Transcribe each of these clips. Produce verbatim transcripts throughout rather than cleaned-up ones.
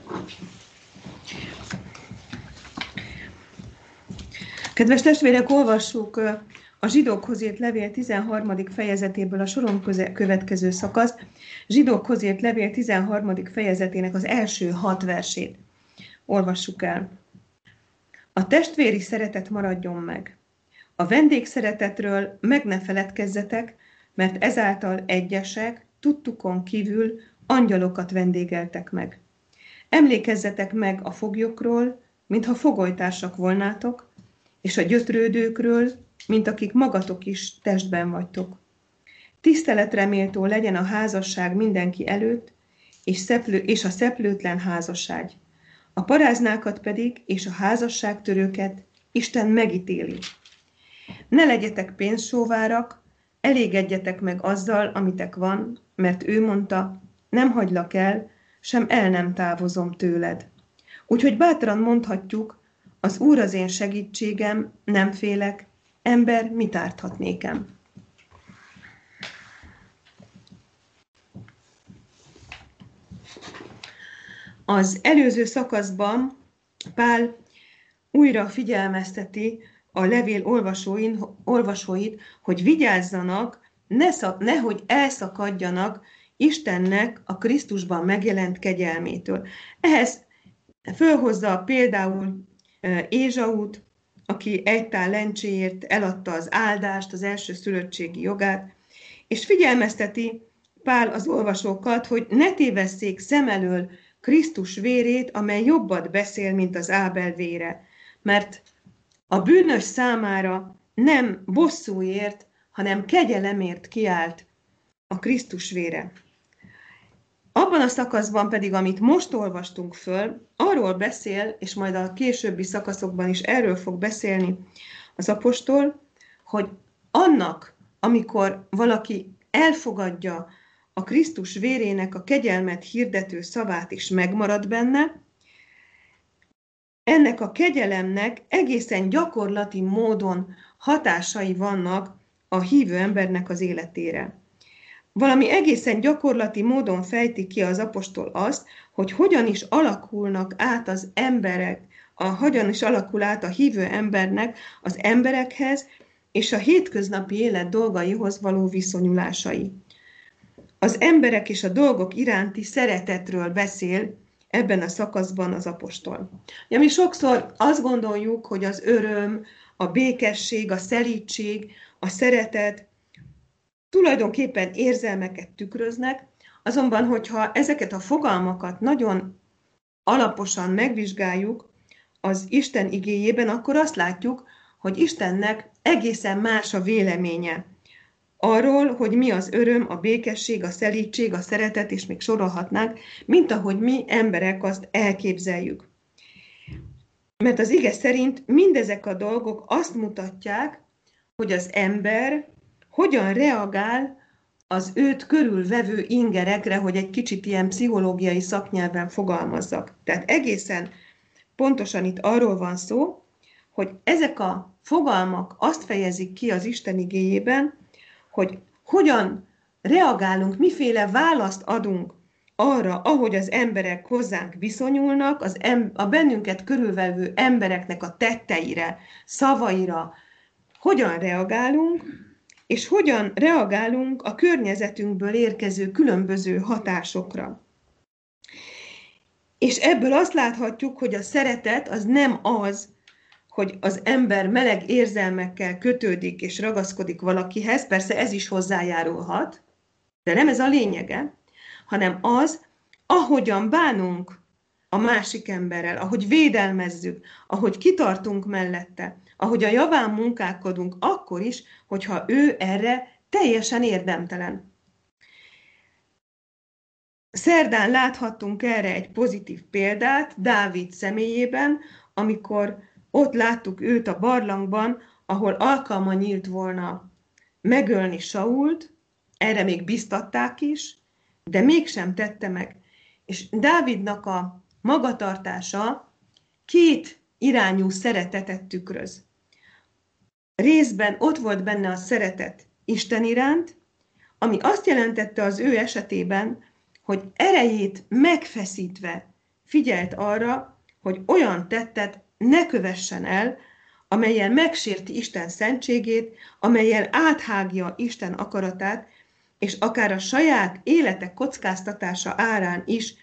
Kedves testvérek, olvassuk a Zsidókhoz írt levél tizenharmadik fejezetéből a soron következő szakasz, Zsidókhoz írt levél tizenharmadik fejezetének az első hat versét. Olvassuk el. A testvéri szeretet maradjon meg. A vendégszeretetről meg ne feledkezzetek, mert ezáltal egyesek tudtukon kívül angyalokat vendégeltek meg. Emlékezzetek meg a foglyokról, mintha fogolytársak volnátok, és a gyötrődőkről, mint akik magatok is testben vagytok. Tiszteletre méltó legyen a házasság mindenki előtt, és, szeplő, és a szeplőtlen házasság. A paráznákat pedig, és a házasságtörőket Isten megítéli. Ne legyetek pénzsóvárak, elégedjetek meg azzal, amitek van, mert ő mondta, nem hagylak el, sem el nem távozom tőled. Úgyhogy bátran mondhatjuk, az Úr az én segítségem, nem félek, ember mit árthat nékem? Az előző szakaszban Pál újra figyelmezteti a levél olvasóin, olvasóit, hogy vigyázzanak, ne szak, nehogy elszakadjanak Istennek a Krisztusban megjelent kegyelmétől. Ehhez fölhozza például Ézsaut, aki egy tál lencséért eladta az áldást, az első szülöttségi jogát, és figyelmezteti Pál az olvasókat, hogy ne tévesszék szem elől Krisztus vérét, amely jobbat beszél, mint az Ábel vére, mert a bűnös számára nem bosszúért, hanem kegyelemért kiállt a Krisztus vére. Abban a szakaszban pedig, amit most olvastunk föl, arról beszél, és majd a későbbi szakaszokban is erről fog beszélni az apostol, hogy annak, amikor valaki elfogadja a Krisztus vérének a kegyelmet hirdető szavát is megmarad benne, ennek a kegyelemnek egészen gyakorlati módon hatásai vannak a hívő embernek az életére. Valami egészen gyakorlati módon fejti ki az apostol azt, hogy hogyan is alakulnak át az emberek, a, hogyan is alakul át a hívő embernek az emberekhez és a hétköznapi élet dolgaihoz való viszonyulásai. Az emberek és a dolgok iránti szeretetről beszél ebben a szakaszban az apostol. Ja, mi sokszor azt gondoljuk, hogy az öröm, a békesség, a szelídség, a szeretet tulajdonképpen érzelmeket tükröznek, azonban, hogyha ezeket a fogalmakat nagyon alaposan megvizsgáljuk az Isten igéjében, akkor azt látjuk, hogy Istennek egészen más a véleménye arról, hogy mi az öröm, a békesség, a szelídség, a szeretet, és még sorolhatnánk, mint ahogy mi emberek azt elképzeljük. Mert az ige szerint mindezek a dolgok azt mutatják, hogy az ember hogyan reagál az őt körülvevő ingerekre, hogy egy kicsit ilyen pszichológiai szaknyelven fogalmazzak. Tehát egészen pontosan itt arról van szó, hogy ezek a fogalmak azt fejezik ki az Isten igéjében, hogy hogyan reagálunk, miféle választ adunk arra, ahogy az emberek hozzánk viszonyulnak, az em- a bennünket körülvevő embereknek a tetteire, szavaira, hogyan reagálunk, és hogyan reagálunk a környezetünkből érkező különböző hatásokra. És ebből azt láthatjuk, hogy a szeretet az nem az, hogy az ember meleg érzelmekkel kötődik és ragaszkodik valakihez, persze ez is hozzájárulhat, de nem ez a lényege, hanem az, ahogyan bánunk a másik emberrel, ahogy védelmezzük, ahogy kitartunk mellette, ahogy a javán munkálkodunk, akkor is, hogyha ő erre teljesen érdemtelen. Szerdán láthattunk erre egy pozitív példát Dávid személyében, amikor ott láttuk őt a barlangban, ahol alkalma nyílt volna megölni Sault, erre még biztatták is, de mégsem tette meg. És Dávidnak a magatartása két irányú szeretetet tükröz. Részben ott volt benne a szeretet Isten iránt, ami azt jelentette az ő esetében, hogy erejét megfeszítve figyelt arra, hogy olyan tettet ne kövessen el, amellyel megsérti Isten szentségét, amellyel áthágja Isten akaratát, és akár a saját életek kockáztatása árán is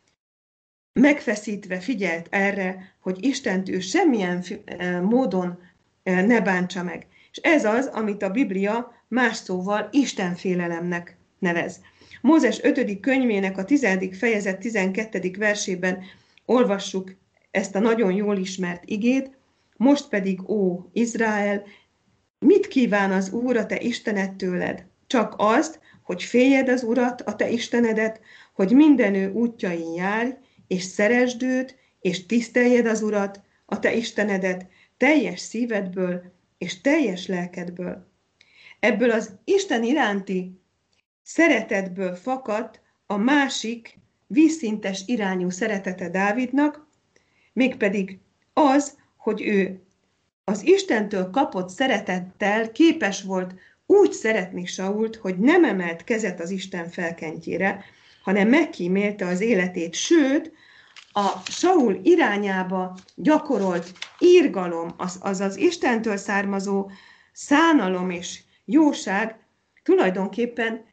megfeszítve figyelt erre, hogy Istent ő semmilyen módon ne bántsa meg. És ez az, amit a Biblia más szóval istenfélelemnek nevez. Mózes ötödik könyvének a tizedik fejezet tizenkettedik versében olvassuk ezt a nagyon jól ismert igét. Most pedig, ó Izrael, mit kíván az Úr a te Istened tőled? Csak azt, hogy féljed az Urat, a te Istenedet, hogy minden ő útjain járj, és szeresd őt, és tiszteljed az Urat, a te Istenedet, teljes szívedből és teljes lelkedből. Ebből az Isten iránti szeretetből fakadt a másik vízszintes irányú szeretete Dávidnak, mégpedig az, hogy ő az Istentől kapott szeretettel képes volt úgy szeretni Sault, hogy nem emelt kezet az Isten felkentjére, hanem megkímélte az életét, sőt, a Saul irányába gyakorolt irgalom, az az, az Istentől származó szánalom és jóság tulajdonképpen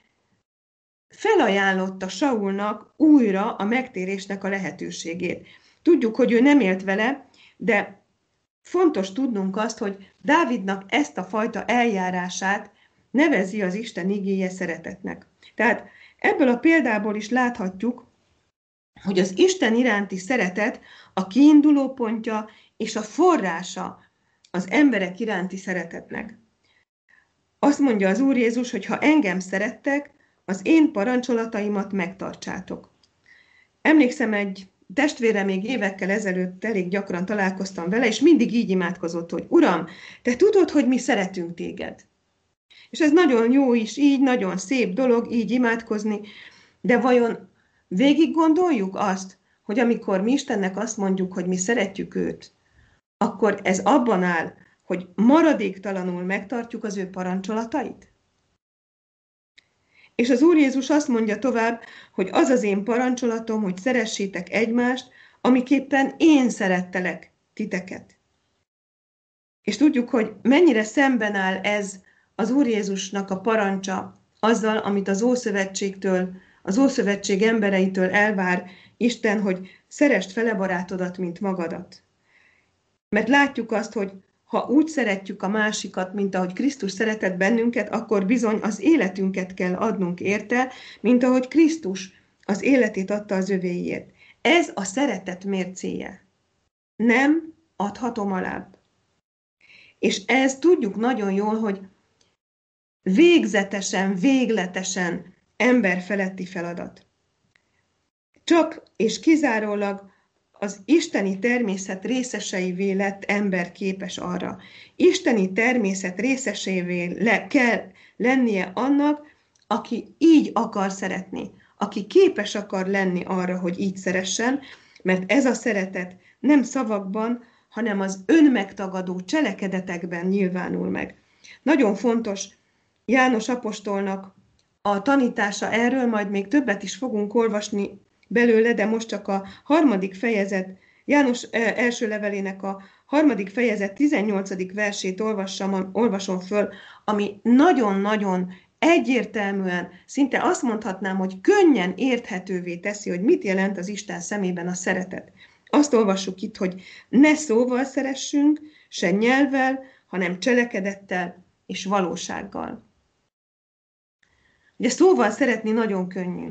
felajánlotta Saulnak újra a megtérésnek a lehetőségét. Tudjuk, hogy ő nem élt vele, de fontos tudnunk azt, hogy Dávidnak ezt a fajta eljárását nevezi az Isten igéje szeretetnek. Tehát ebből a példából is láthatjuk, hogy az Isten iránti szeretet a kiinduló pontja és a forrása az emberek iránti szeretetnek. Azt mondja az Úr Jézus, hogy ha engem szerettek, az én parancsolataimat megtartsátok. Emlékszem, egy testvére még évekkel ezelőtt elég gyakran találkoztam vele, és mindig így imádkozott, hogy Uram, te tudod, hogy mi szeretünk téged. És ez nagyon jó is, így nagyon szép dolog, így imádkozni, de vajon végig gondoljuk azt, hogy amikor mi Istennek azt mondjuk, hogy mi szeretjük őt, akkor ez abban áll, hogy maradéktalanul megtartjuk az ő parancsolatait? És az Úr Jézus azt mondja tovább, hogy az az én parancsolatom, hogy szeressétek egymást, amiképpen én szerettelek titeket. És tudjuk, hogy mennyire szemben áll ez az Úr Jézusnak a parancsa azzal, amit az Ószövetségtől, az Ószövetség embereitől elvár Isten, hogy szeresd fele barátodat, mint magadat. Mert látjuk azt, hogy ha úgy szeretjük a másikat, mint ahogy Krisztus szeretett bennünket, akkor bizony az életünket kell adnunk érte, mint ahogy Krisztus az életét adta az övéiért. Ez a szeretet mércéje. Nem adhatom alább. És ez tudjuk nagyon jól, hogy végzetesen, végletesen emberfeletti feladat. Csak és kizárólag az isteni természet részeseivé lett ember képes arra. Isteni természet részeseivé le kell lennie annak, aki így akar szeretni, aki képes akar lenni arra, hogy így szeressen, mert ez a szeretet nem szavakban, hanem az önmegtagadó cselekedetekben nyilvánul meg. Nagyon fontos János apostolnak a tanítása erről, majd még többet is fogunk olvasni belőle, de most csak a harmadik fejezet, János első levelének a harmadik fejezet tizennyolcadik versét olvassam, olvasom föl, ami nagyon-nagyon egyértelműen, szinte azt mondhatnám, hogy könnyen érthetővé teszi, hogy mit jelent az Isten szemében a szeretet. Azt olvassuk itt, hogy ne szóval szeressünk, se nyelvvel, hanem cselekedettel és valósággal. Ugye szóval szeretni nagyon könnyű.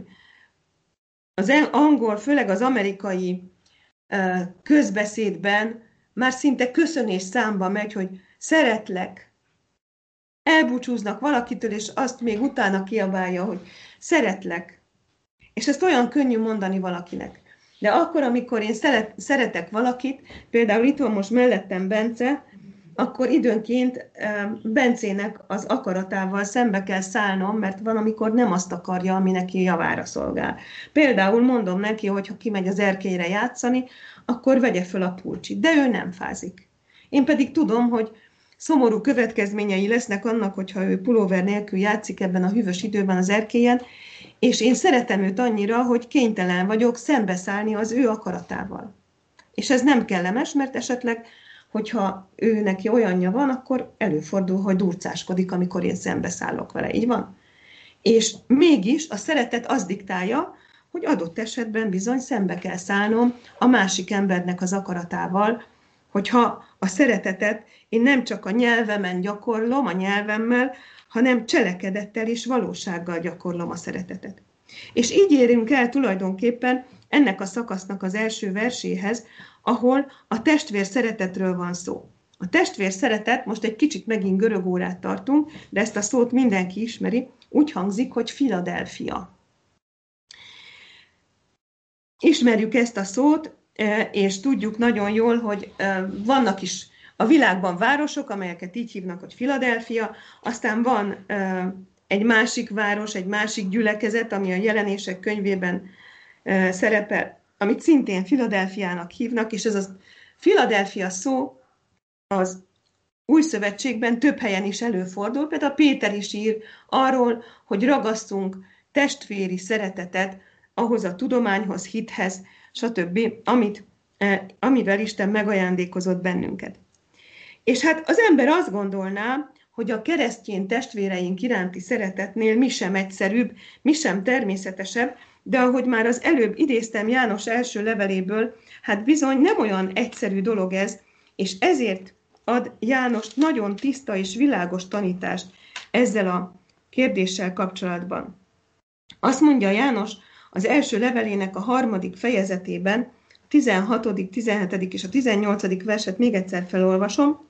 Az angol, főleg az amerikai közbeszédben már szinte köszönés számba megy, hogy szeretlek. Elbúcsúznak valakitől, és azt még utána kiabálja, hogy szeretlek. És ezt olyan könnyű mondani valakinek. De akkor, amikor én szeretek valakit, például itt van most mellettem Bence, akkor időnként Bencének az akaratával szembe kell szállnom, mert van, amikor nem azt akarja, ami neki javára szolgál. Például mondom neki, hogy ha kimegy az erkélyre játszani, akkor vegye föl a pulcsit, de ő nem fázik. Én pedig tudom, hogy szomorú következményei lesznek annak, hogyha ő pulóver nélkül játszik ebben a hűvös időben az erkélyen, és én szeretem őt annyira, hogy kénytelen vagyok szembeszállni az ő akaratával. És ez nem kellemes, mert esetleg, hogyha ő neki olyanja van, akkor előfordul, hogy durcáskodik, amikor én szembeszállok vele. Így van? És mégis a szeretet az diktálja, hogy adott esetben bizony szembe kell szállnom a másik embernek az akaratával, hogyha a szeretetet én nem csak a nyelvemen gyakorlom, a nyelvemmel, hanem cselekedettel és valósággal gyakorlom a szeretetet. És így érünk el tulajdonképpen ennek a szakasznak az első verséhez, ahol a testvér szeretetről van szó. A testvér szeretet, most egy kicsit megint görög órát tartunk, de ezt a szót mindenki ismeri, úgy hangzik, hogy Philadelphia. Ismerjük ezt a szót, és tudjuk nagyon jól, hogy vannak is a világban városok, amelyeket így hívnak, hogy Philadelphia, aztán van egy másik város, egy másik gyülekezet, ami a Jelenések könyvében szerepel, amit szintén Philadelphiának hívnak, és ez a Philadelphia szó az Új Szövetségben több helyen is előfordul, például Péter is ír arról, hogy ragasztunk testvéri szeretetet ahhoz a tudományhoz, hithez, stb., amit, amivel Isten megajándékozott bennünket. És hát az ember azt gondolná, hogy a keresztény testvéreink iránti szeretetnél mi sem egyszerűbb, mi sem természetesebb, de ahogy már az előbb idéztem János első leveléből, hát bizony nem olyan egyszerű dolog ez, és ezért ad János nagyon tiszta és világos tanítást ezzel a kérdéssel kapcsolatban. Azt mondja János az első levelének a harmadik fejezetében, tizenhatodik, tizenhetedik és a tizennyolcadik verset még egyszer felolvasom.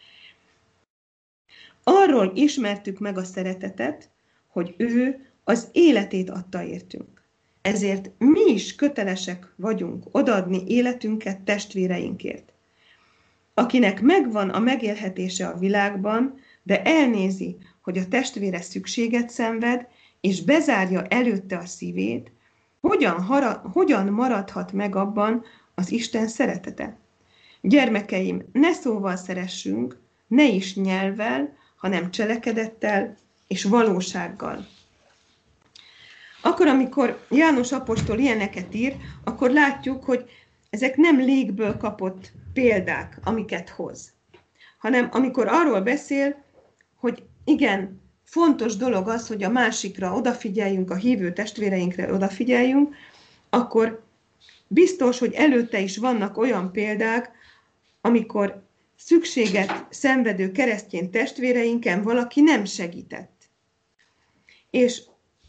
Arról ismertük meg a szeretetet, hogy ő az életét adta értünk. Ezért mi is kötelesek vagyunk odaadni életünket testvéreinkért. Akinek megvan a megélhetése a világban, de elnézi, hogy a testvére szükséget szenved, és bezárja előtte a szívét, hogyan, hara, hogyan maradhat meg abban az Isten szeretete? Gyermekeim, ne szóval szeressünk, ne is nyelvvel, hanem cselekedettel és valósággal. Akkor, amikor János apostol ilyeneket ír, akkor látjuk, hogy ezek nem légből kapott példák, amiket hoz, hanem amikor arról beszél, hogy igen, fontos dolog az, hogy a másikra odafigyeljünk, a hívő testvéreinkre odafigyeljünk, akkor biztos, hogy előtte is vannak olyan példák, amikor szükséget szenvedő keresztény testvéreinken valaki nem segített. És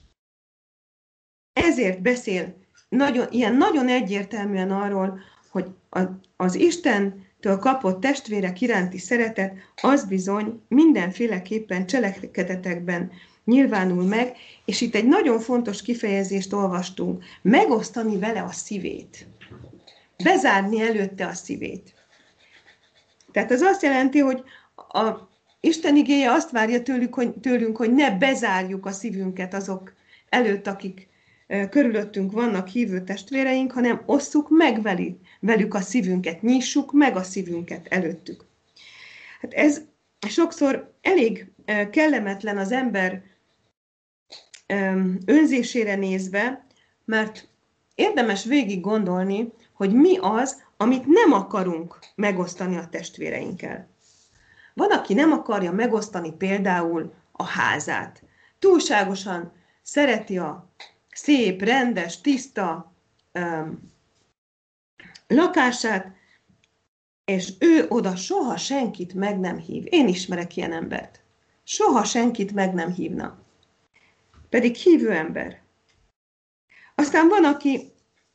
ezért beszél nagyon, ilyen nagyon egyértelműen arról, hogy az Istentől kapott testvérek iránti szeretet, az bizony mindenféleképpen cselekedetekben nyilvánul meg, és itt egy nagyon fontos kifejezést olvastunk, megosztani vele a szívét, bezárni előtte a szívét. Tehát ez azt jelenti, hogy a Isten igéje azt várja tőlük, hogy, tőlünk, hogy ne bezárjuk a szívünket azok előtt, akik körülöttünk vannak hívő testvéreink, hanem osszuk meg velük a szívünket, nyissuk meg a szívünket előttük. Hát ez sokszor elég kellemetlen az ember önzésére nézve, mert érdemes végig gondolni, hogy mi az, amit nem akarunk megosztani a testvéreinkkel. Van, aki nem akarja megosztani például a házát. Túlságosan szereti a szép, rendes, tiszta öm, lakását, és ő oda soha senkit meg nem hív. Én ismerek ilyen embert. Soha senkit meg nem hívna. Pedig hívő ember. Aztán van, aki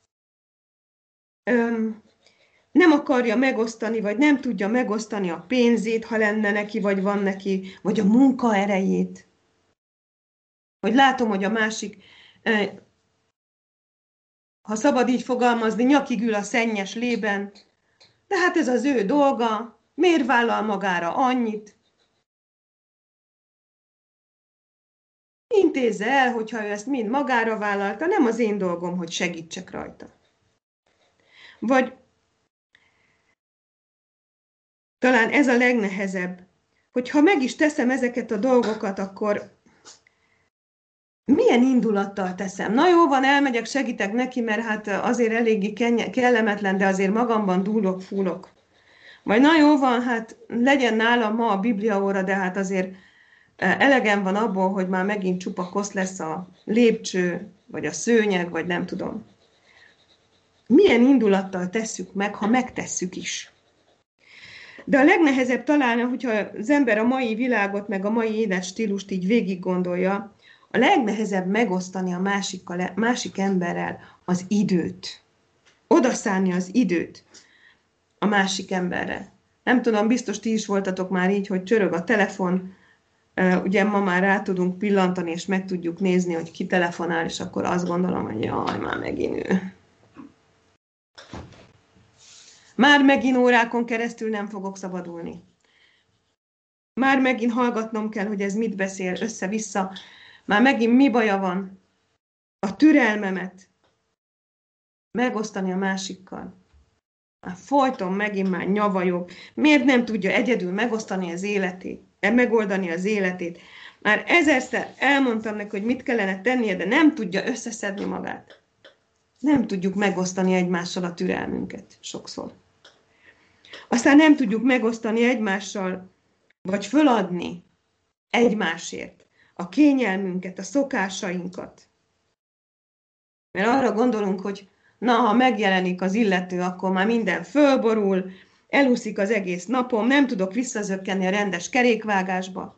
öm, nem akarja megosztani, vagy nem tudja megosztani a pénzét, ha lenne neki, vagy van neki, vagy a munkaerejét. Hogy látom, hogy a másik, ha szabad így fogalmazni, nyakig ül a szennyes lében, de hát ez az ő dolga, miért vállal magára annyit? Intézze el, hogyha ő ezt mind magára vállalta, nem az én dolgom, hogy segítsek rajta. Vagy talán ez a legnehezebb, hogyha meg is teszem ezeket a dolgokat, akkor milyen indulattal teszem? Na jó van, elmegyek, segítek neki, mert hát azért eléggé kellemetlen, de azért magamban dúlok, fúlok. Vagy na jó van, hát legyen nálam ma a bibliaóra, de hát azért elegem van abból, hogy már megint csupa kosz lesz a lépcső, vagy a szőnyeg, vagy nem tudom. Milyen indulattal tesszük meg, ha megtesszük is? De a legnehezebb talán, hogyha az ember a mai világot, meg a mai életstílust így végig gondolja, a legnehezebb megosztani a másikkal, másik emberrel az időt. Odaszánni az időt a másik emberre. Nem tudom, biztos ti is voltatok már így, hogy csörög a telefon, ugye ma már rá tudunk pillantani, és meg tudjuk nézni, hogy ki telefonál, és akkor azt gondolom, hogy jaj, már megint ő. Már megint órákon keresztül nem fogok szabadulni. Már megint hallgatnom kell, hogy ez mit beszél össze-vissza. Már megint mi baja van? A türelmemet megosztani a másikkal. Már folyton megint már nyavajog. Miért nem tudja egyedül megosztani az életét? Megoldani az életét? Már ezerszer elmondtam neki, hogy mit kellene tennie, de nem tudja összeszedni magát. Nem tudjuk megosztani egymással a türelmünket sokszor. Aztán nem tudjuk megosztani egymással, vagy föladni egymásért a kényelmünket, a szokásainkat. Mert arra gondolunk, hogy na, ha megjelenik az illető, akkor már minden fölborul, elúszik az egész napom, nem tudok visszazökkenni a rendes kerékvágásba.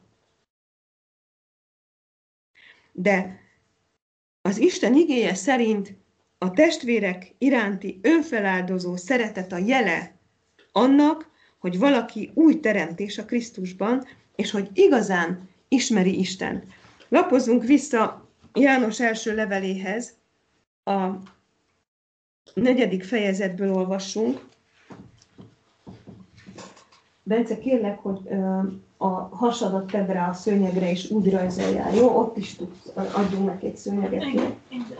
De az Isten igéje szerint a testvérek iránti önfeláldozó szeretet a jele annak, hogy valaki új teremtés a Krisztusban, és hogy igazán ismeri Istent. Lapozzunk vissza János első leveléhez, a negyedik fejezetből olvassunk. Bence, kérlek, hogy a hasadat tedd rá a szőnyegre, és úgy rajzoljál, jó? Ott is tudsz, adjunk neki egy szőnyeget. Jó?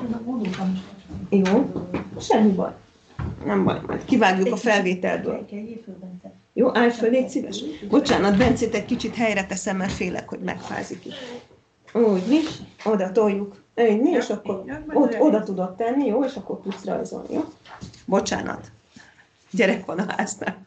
Jó? Semmi baj. Nem baj, majd kivágjuk a felvételből. Jó, állj föl, légy szíves. Bocsánat, Bencét egy kicsit helyre teszem, mert félek, hogy megfázik itt. Úgy is, oda toljuk. Úgy, és akkor ott, oda tudod tenni, jó? És akkor tudsz rajzolni, jó? Bocsánat. Gyerek van a háznál.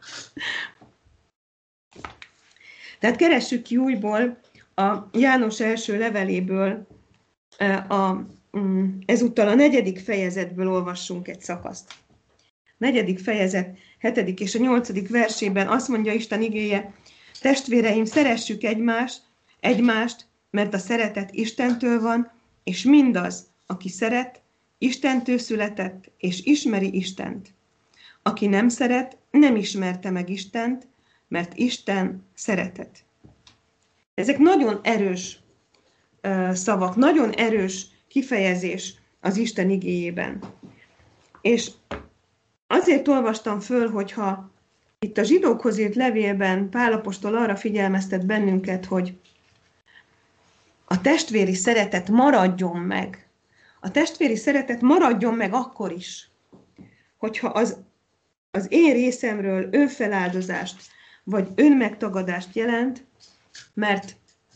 Tehát keressük ki újból a János első leveléből, a, ezúttal a negyedik fejezetből olvassunk egy szakaszt. Negyedik fejezet, hetedik és a nyolcadik versében azt mondja Isten igéje: testvéreim, szeressük egymást, egymást, mert a szeretet Istentől van, és mindaz, aki szeret, Istentől született, és ismeri Istent. Aki nem szeret, nem ismerte meg Istent, mert Isten szeretet. Ezek nagyon erős uh, szavak, nagyon erős kifejezés az Isten igéjében. És azért olvastam föl, hogyha itt a zsidókhoz írt levélben Pál apostol arra figyelmeztet bennünket, hogy a testvéri szeretet maradjon meg. A testvéri szeretet maradjon meg akkor is, hogyha az, az én részemről önfeláldozást vagy önmegtagadást jelent, mert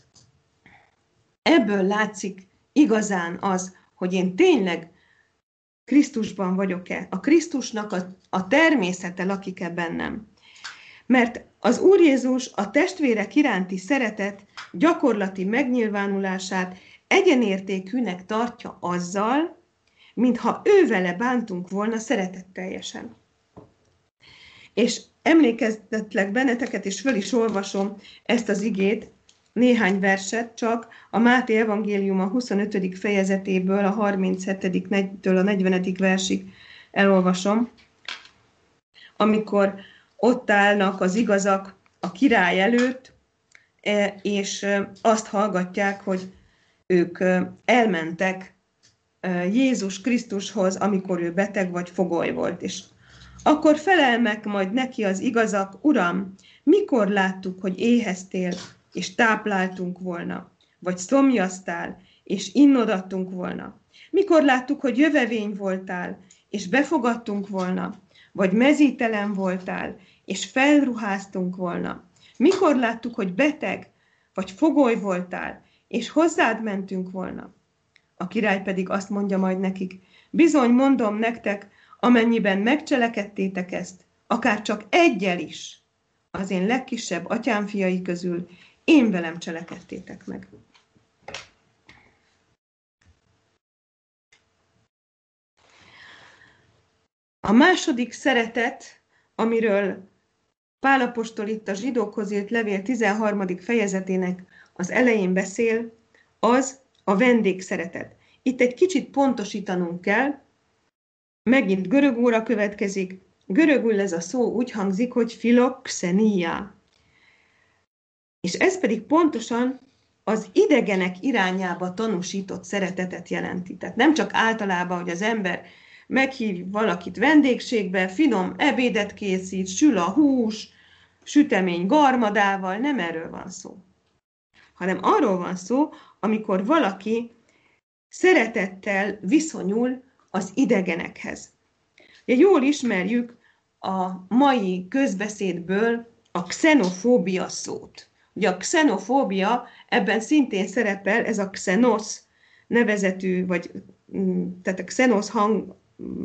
ebből látszik igazán az, hogy én tényleg Krisztusban vagyok-e, a Krisztusnak a, a természete lakik-e bennem. Mert az Úr Jézus a testvérek iránti szeretet gyakorlati megnyilvánulását egyenértékűnek tartja azzal, mintha ő vele bántunk volna szeretetteljesen. És emlékeztetlek benneteket, és föl is olvasom ezt az igét, néhány verset csak a Máté evangélium a huszonötödik fejezetéből, a harminchetidiktől a negyvenedik versig elolvasom, amikor ott állnak az igazak a király előtt, és azt hallgatják, hogy ők elmentek Jézus Krisztushoz, amikor ő beteg vagy fogoly volt. És akkor felelnek majd neki az igazak: Uram, mikor láttuk, hogy éheztél, és tápláltunk volna, vagy szomjaztál, és innodattunk volna? Mikor láttuk, hogy jövevény voltál, és befogadtunk volna, vagy mezítelen voltál, és felruháztunk volna? Mikor láttuk, hogy beteg vagy fogoly voltál, és hozzád mentünk volna? A király pedig azt mondja majd nekik, bizony mondom nektek, amennyiben megcselekedtétek ezt, akár csak egyel is, az én legkisebb atyám fiai közül, én velem cselekedtétek meg. A második szeretet, amiről Pál apostol itt a zsidókhoz írt levél tizenharmadik fejezetének az elején beszél, az a vendégszeretet. Itt egy kicsit pontosítanunk kell, megint görög óra következik, görögül ez a szó úgy hangzik, hogy philoxenia. És ez pedig pontosan az idegenek irányába tanúsított szeretetet jelenti. Tehát nem csak általában, hogy az ember meghív valakit vendégségbe, finom ebédet készít, sül a hús, sütemény garmadával, nem erről van szó. Hanem arról van szó, amikor valaki szeretettel viszonyul az idegenekhez. Ugye jól ismerjük a mai közbeszédből a xenofóbia szót. Ugye a xenofóbia, ebben szintén szerepel ez a xenos nevezetű, vagy tehát a xenos hangnak,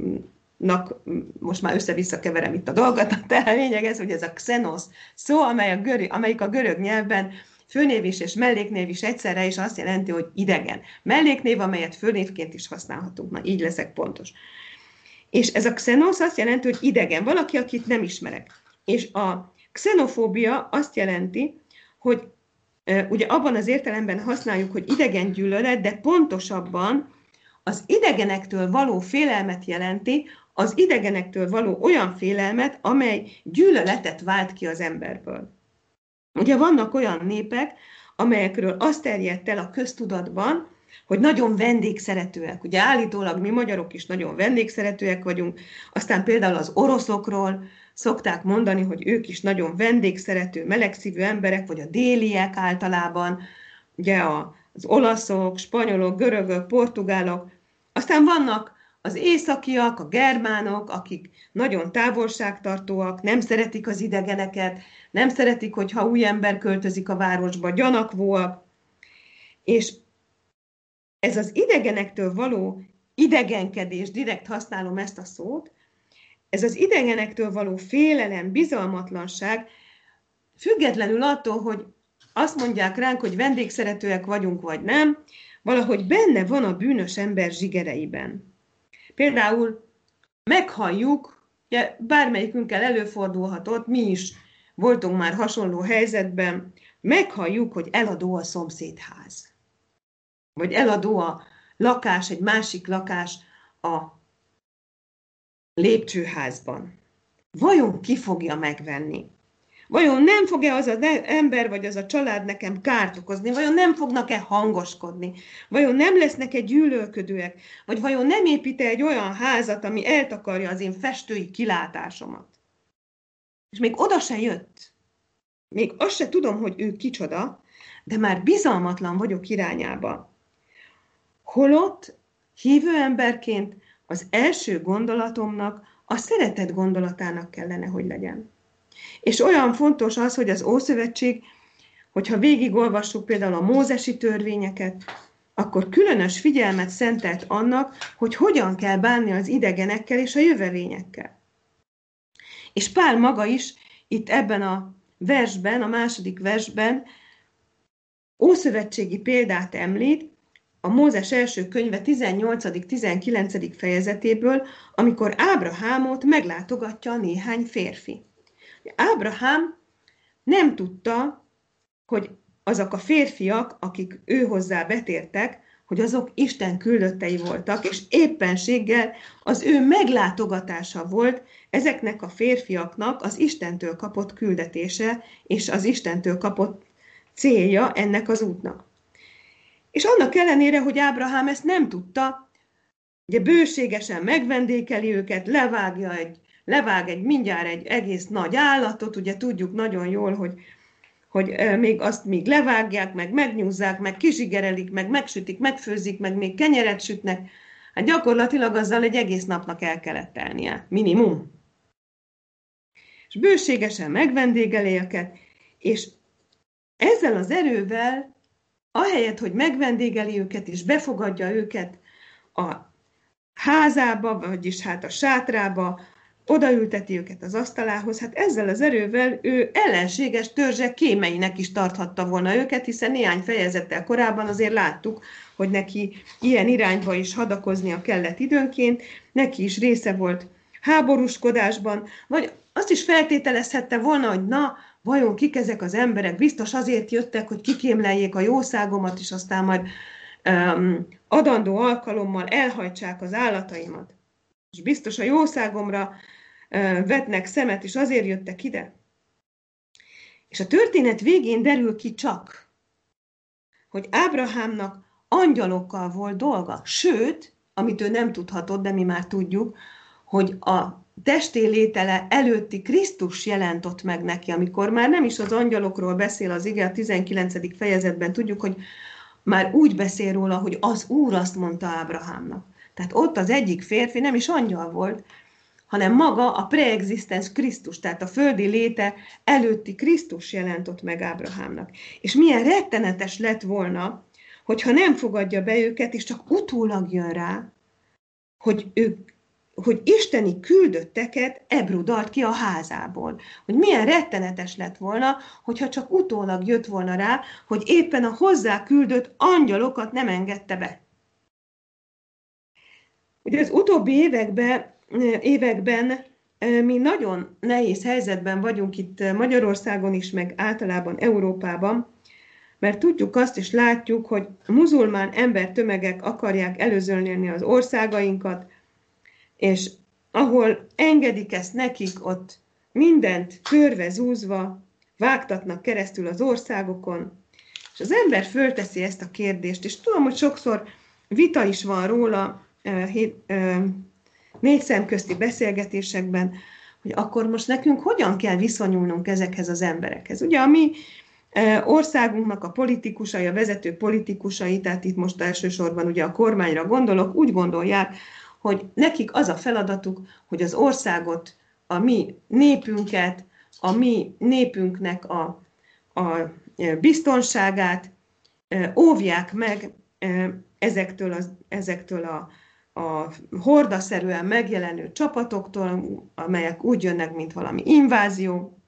most már össze-vissza keverem itt a dolgot, de a lényeg ez, hogy ez a xenos szó, amely a görög, amelyik a görög nyelvben főnév is és melléknév is egyszerre, és azt jelenti, hogy idegen. Melléknév, amelyet főnévként is használhatunk. Na, így leszek pontos. És ez a xenos azt jelenti, hogy idegen, valaki, akit nem ismerek. És a xenofóbia azt jelenti, hogy e, ugye abban az értelemben használjuk, hogy idegen gyűlölet, de pontosabban az idegenektől való félelmet jelenti, az idegenektől való olyan félelmet, amely gyűlöletet vált ki az emberből. Ugye vannak olyan népek, amelyekről azt terjedt el a köztudatban, hogy nagyon vendégszeretőek. Ugye állítólag mi magyarok is nagyon vendégszeretőek vagyunk, aztán például az oroszokról szokták mondani, hogy ők is nagyon vendégszerető, melegszívű emberek, vagy a déliek általában, ugye az olaszok, spanyolok, görögök, portugálok. Aztán vannak az északiak, a germánok, akik nagyon távolságtartóak, nem szeretik az idegeneket, nem szeretik, hogyha új ember költözik a városba, gyanakvóak. És ez az idegenektől való idegenkedés, direkt használom ezt a szót, ez az idegenektől való félelem, bizalmatlanság, függetlenül attól, hogy azt mondják ránk, hogy vendégszeretőek vagyunk, vagy nem, valahogy benne van a bűnös ember zsigereiben. Például meghalljuk, ugye bármelyikünkkel előfordulhatott, mi is voltunk már hasonló helyzetben, meghalljuk, hogy eladó a szomszédház. Vagy eladó a lakás, egy másik lakás a lépcsőházban. Vajon ki fogja megvenni? Vajon nem fog-e az az ember, vagy az a család nekem kárt okozni? Vajon nem fognak-e hangoskodni? Vajon nem lesznek-e gyűlölködőek? Vagy vajon nem épít-e egy olyan házat, ami eltakarja az én festői kilátásomat? És még oda se jött. Még azt se tudom, hogy ő kicsoda, de már bizalmatlan vagyok irányába. Holott hívő emberként az első gondolatomnak a szeretet gondolatának kellene, hogy legyen. És olyan fontos az, hogy az Ószövetség, hogyha végigolvassuk például a mózesi törvényeket, akkor különös figyelmet szentelt annak, hogy hogyan kell bánni az idegenekkel és a jövevényekkel. És Pál maga is itt ebben a versben, a második versben ószövetségi példát említ, a Mózes első könyve tizennyolcadik-tizenkilencedik fejezetéből, amikor Ábrahámot meglátogatja néhány férfi. Ábrahám nem tudta, hogy azok a férfiak, akik ő hozzá betértek, hogy azok Isten küldöttei voltak, és éppenséggel az ő meglátogatása volt ezeknek a férfiaknak az Istentől kapott küldetése, és az Istentől kapott célja ennek az útnak. És annak ellenére, hogy Ábrahám ezt nem tudta, ugye bőségesen megvendékeli őket, levágja egy, levág egy mindjárt egy egész nagy állatot, ugye tudjuk nagyon jól, hogy, hogy még azt még levágják, meg megnyúzzák, meg kizsigerelik, meg megsütik, megfőzik, meg még kenyeret sütnek. Hát gyakorlatilag azzal egy egész napnak el kellett telnie, minimum. És bőségesen megvendégeli őket, És ezzel az erővel, ahelyett, hogy megvendégeli őket és befogadja őket a házába, vagyis hát a sátrába, odaülteti őket az asztalához, hát ezzel az erővel ő ellenséges törzsek kémeinek is tarthatta volna őket, hiszen néhány fejezettel korábban azért láttuk, hogy neki ilyen irányba is hadakoznia kellett időnként, neki is része volt háborúskodásban, vagy azt is feltételezhette volna, hogy na, vajon kik ezek az emberek, biztos azért jöttek, hogy kikémleljék a jószágomat, és aztán majd um, adandó alkalommal elhajtsák az állataimat. És biztos a jószágomra uh, vetnek szemet, és azért jöttek ide. És a történet végén derül ki csak, hogy Ábrahámnak angyalokkal volt dolga. Sőt, amit ő nem tudhatott, de mi már tudjuk, hogy a testé létele előtti Krisztus jelent ott meg neki, amikor már nem is az angyalokról beszél az ige, a tizenkilencedik fejezetben tudjuk, hogy már úgy beszél róla, hogy az Úr azt mondta Ábrahámnak. Tehát ott az egyik férfi nem is angyal volt, hanem maga a preexisztens Krisztus, tehát a földi léte előtti Krisztus jelent ott meg Ábrahámnak. És milyen rettenetes lett volna, hogyha nem fogadja be őket, és csak utólag jön rá, hogy ők hogy isteni küldötteket ebrudalt ki a házából. Hogy milyen rettenetes lett volna, hogyha csak utólag jött volna rá, hogy éppen a hozzá küldött angyalokat nem engedte be. Ugye az utóbbi években, években mi nagyon nehéz helyzetben vagyunk itt Magyarországon is, meg általában Európában, mert tudjuk azt és látjuk, hogy muzulmán embertömegek akarják előzölni az országainkat, és ahol engedik ezt nekik, ott mindent körve zúzva vágtatnak keresztül az országokon. És az ember fölteszi ezt a kérdést, és tudom, hogy sokszor vita is van róla négy szemközti beszélgetésekben, hogy akkor most nekünk hogyan kell viszonyulnunk ezekhez az emberekhez. Ugye a mi országunknak a politikusai, a vezető politikusai, tehát itt most elsősorban ugye a kormányra gondolok, úgy gondolják, hogy nekik az a feladatuk, hogy az országot, a mi népünket, a mi népünknek a, a biztonságát óvják meg ezektől, az, ezektől a, a hordaszerűen megjelenő csapatoktól, amelyek úgy jönnek, mint valami invázió,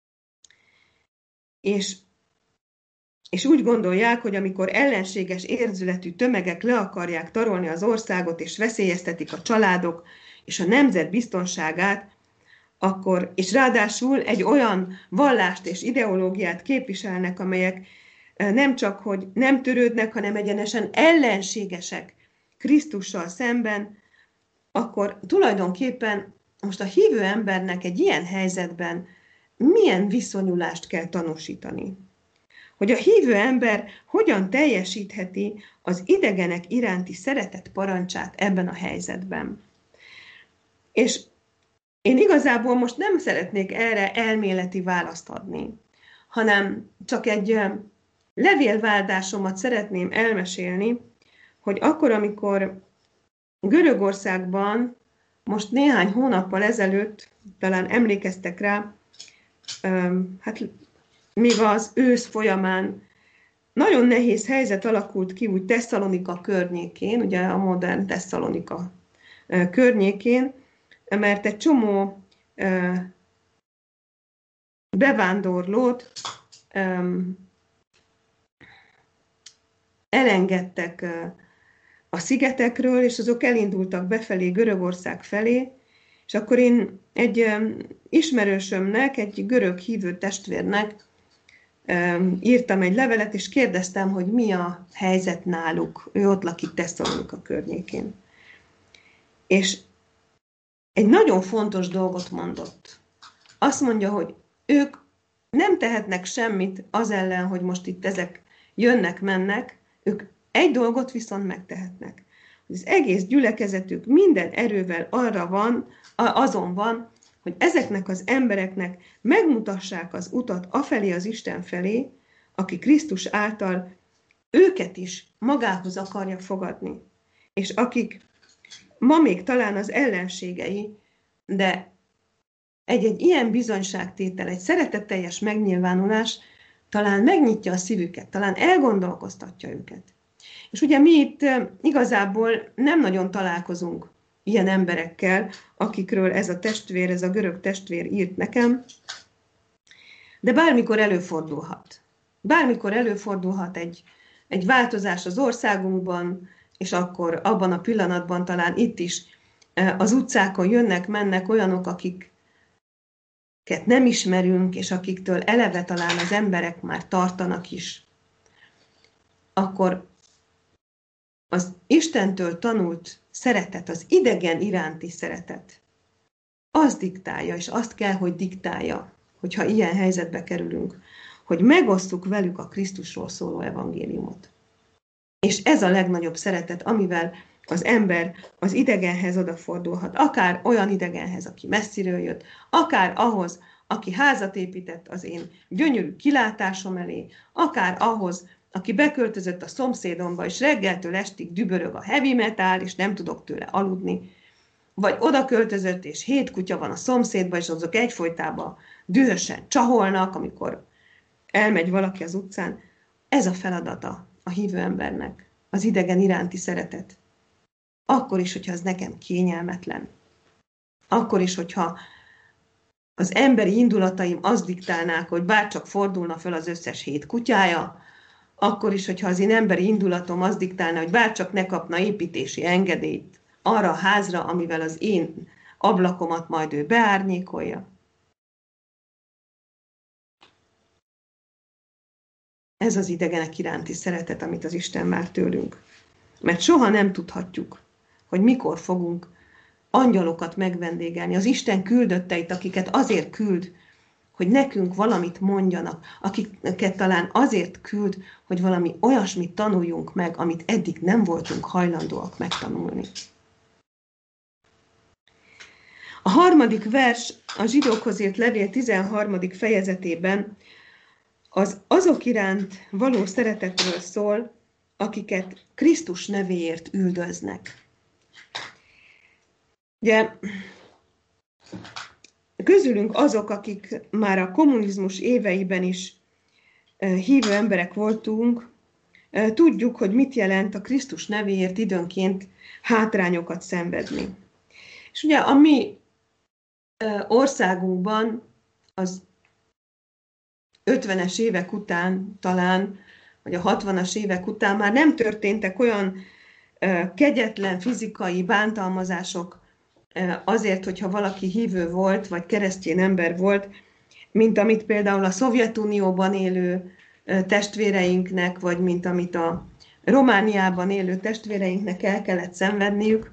és És úgy gondolják, hogy amikor ellenséges érzületű tömegek le akarják tarolni az országot, és veszélyeztetik a családok és a nemzet biztonságát, akkor, és ráadásul egy olyan vallást és ideológiát képviselnek, amelyek nem csak, hogy nem törődnek, hanem egyenesen ellenségesek Krisztussal szemben, akkor tulajdonképpen most a hívő embernek egy ilyen helyzetben milyen viszonyulást kell tanúsítani? Hogy a hívő ember hogyan teljesítheti az idegenek iránti szeretet parancsát ebben a helyzetben. És én igazából most nem szeretnék erre elméleti választ adni, hanem csak egy levélváltásomat szeretném elmesélni, hogy akkor, amikor Görögországban most néhány hónappal ezelőtt, talán emlékeztek rá, hát még az ősz folyamán nagyon nehéz helyzet alakult ki úgy Tesszalonika környékén, ugye a modern Tesszalonika környékén, mert egy csomó bevándorlót elengedtek a szigetekről, és azok elindultak befelé, Görögország felé, és akkor én egy ismerősömnek, egy görög hívő testvérnek írtam egy levelet, és kérdeztem, hogy mi a helyzet náluk. Ő ott lakik Tesszalonika környékén. És egy nagyon fontos dolgot mondott. Azt mondja, hogy ők nem tehetnek semmit az ellen, hogy most itt ezek jönnek-mennek, ők egy dolgot viszont megtehetnek. Az egész gyülekezetük minden erővel arra van, azon van, hogy ezeknek az embereknek megmutassák az utat afelé az Isten felé, aki Krisztus által őket is magához akarja fogadni. És akik ma még talán az ellenségei, de egy-egy ilyen bizonyságtétel, egy szeretetteljes megnyilvánulás talán megnyitja a szívüket, talán elgondolkoztatja őket. És ugye mi itt igazából nem nagyon találkozunk ilyen emberekkel, akikről ez a testvér, ez a görög testvér írt nekem, de bármikor előfordulhat. Bármikor előfordulhat egy, egy változás az országunkban, és akkor abban a pillanatban talán itt is az utcákon jönnek, mennek olyanok, akiket nem ismerünk, és akiktől eleve talán az emberek már tartanak is. Akkor az Istentől tanult szeretet, az idegen iránti szeretet, az diktálja, és azt kell, hogy diktálja, hogyha ilyen helyzetbe kerülünk, hogy megosztjuk velük a Krisztusról szóló evangéliumot. És ez a legnagyobb szeretet, amivel az ember az idegenhez odafordulhat, akár olyan idegenhez, aki messziről jött, akár ahhoz, aki házat épített az én gyönyörű kilátásom elé, akár ahhoz, aki beköltözött a szomszédomba, és reggeltől estig dübörög a heavy metal, és nem tudok tőle aludni, vagy oda költözött, és hét kutya van a szomszédban, és azok egyfolytában dühösen csaholnak, amikor elmegy valaki az utcán. Ez a feladata a hívő embernek, az idegen iránti szeretet. Akkor is, hogyha az nekem kényelmetlen. Akkor is, hogyha az emberi indulataim azt diktálnák, hogy bárcsak fordulna föl az összes hét kutyája, akkor is, hogyha az én emberi indulatom azt diktálna, hogy bárcsak ne kapna építési engedélyt arra a házra, amivel az én ablakomat majd ő beárnyékolja. Ez az idegenek iránti szeretet, amit az Isten vár tőlünk. Mert soha nem tudhatjuk, hogy mikor fogunk angyalokat megvendégelni, az Isten küldötteit, akiket azért küld, hogy nekünk valamit mondjanak, akiket talán azért küld, hogy valami olyasmit tanuljunk meg, amit eddig nem voltunk hajlandóak megtanulni. A harmadik vers a zsidókhoz írt levél tizenharmadik fejezetében az azok iránt való szeretetről szól, akiket Krisztus nevéért üldöznek. Ugye, közülünk azok, akik már a kommunizmus éveiben is hívő emberek voltunk, tudjuk, hogy mit jelent a Krisztus nevéért időnként hátrányokat szenvedni. És ugye a mi országunkban az ötvenes évek után talán, vagy a hatvanas évek után már nem történtek olyan kegyetlen fizikai bántalmazások azért, hogyha valaki hívő volt, vagy keresztény ember volt, mint amit például a Szovjetunióban élő testvéreinknek, vagy mint amit a Romániában élő testvéreinknek el kellett szenvedniük.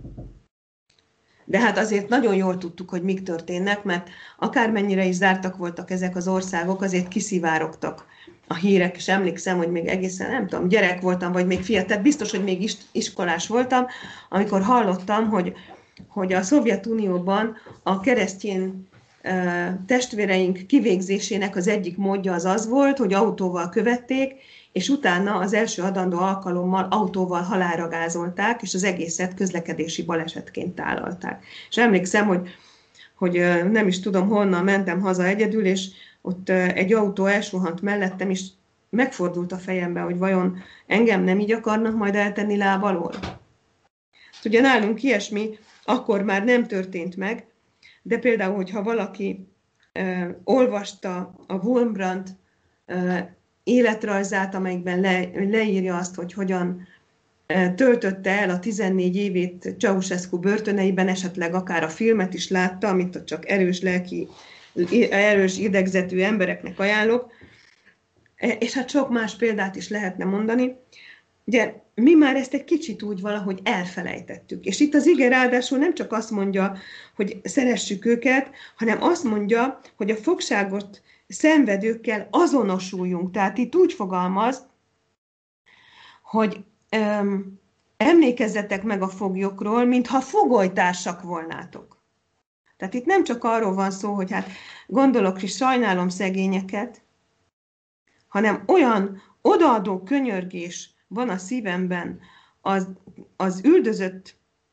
De hát azért nagyon jól tudtuk, hogy mik történnek, mert akármennyire is zártak voltak ezek az országok, azért kiszivárogtak a hírek, és emlékszem, hogy még egészen, nem tudom, gyerek voltam, vagy még fiatal, tehát biztos, hogy még iskolás voltam, amikor hallottam, hogy, hogy a Szovjetunióban a keresztény testvéreink kivégzésének az egyik módja az az volt, hogy autóval követték, és utána az első adandó alkalommal autóval halálra gázolták, és az egészet közlekedési balesetként tálalták. És emlékszem, hogy, hogy nem is tudom, honnan mentem haza egyedül, és ott egy autó elsuhant mellettem, és megfordult a fejembe, hogy vajon engem nem így akarnak majd eltenni láb alól. Ugye nálunk ilyesmi akkor már nem történt meg, de például, hogyha valaki uh, olvasta a Wurmbrand uh, életrajzát, amelyikben le, leírja azt, hogy hogyan uh, töltötte el a tizennégy évét Ceausescu börtöneiben, esetleg akár a filmet is látta, amit csak erős lelki, erős idegzetű embereknek ajánlok, és hát sok más példát is lehetne mondani. Ugye mi már ezt egy kicsit úgy valahogy elfelejtettük. És itt az ige ráadásul nem csak azt mondja, hogy szeressük őket, hanem azt mondja, hogy a fogságot szenvedőkkel azonosuljunk. Tehát itt úgy fogalmaz, hogy öm, emlékezzetek meg a foglyokról, mintha fogolytársak volnátok. Tehát itt nem csak arról van szó, hogy hát gondolok és sajnálom szegényeket, hanem olyan odaadó könyörgés van a szívemben az, az üldözött